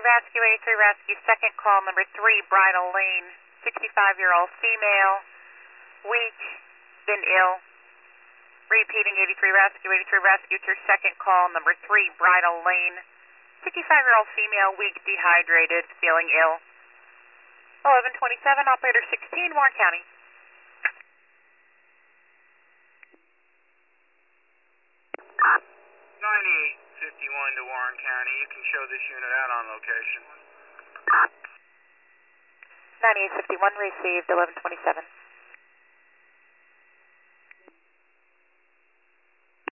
Rescue, 83 Rescue, second call, number 3, Bridal Lane, 65-year-old female, weak, been ill. Repeating 83 Rescue, 83 Rescue, to your second call, number 3, Bridal Lane, 65-year-old female, weak, dehydrated, feeling ill. 1127, operator 16, Warren County. 9851 to Warren County. You can show this unit out on location. 9851 received, 1127.